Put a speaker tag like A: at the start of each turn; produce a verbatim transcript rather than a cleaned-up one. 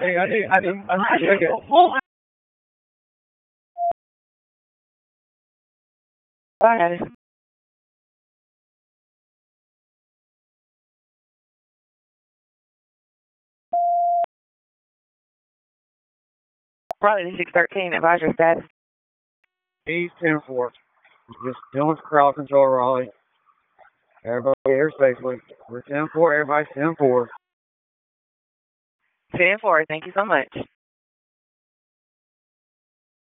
A: Hey, I think, I think, I think, oh,
B: Bye. Probably six thirteen. Advise your status.
A: East ten four. Just doing crowd control, Raleigh. Everybody here safely. We're ten four. Everybody's ten four.
B: ten four. Thank you so much.